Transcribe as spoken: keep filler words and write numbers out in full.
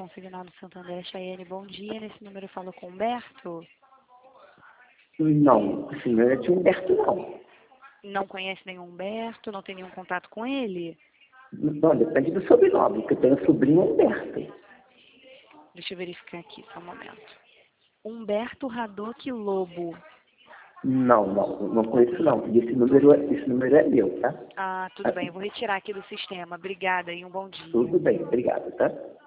Consignado Santander, Chayane, bom dia. Nesse número eu falo com Humberto. Não, esse não é de Humberto, não. Não conhece nenhum Humberto? Não tem nenhum contato com ele? Não, depende do sobrenome, que eu tenho um sobrinho Humberto. Deixa eu verificar aqui, só um momento. Humberto Radoc Lobo. Não, não, não conheço não. E esse número, é- esse número é meu, tá? Ah, tudo bem. Eu vou retirar aqui do sistema. Obrigada e um bom dia. Tudo bem, obrigado, tá?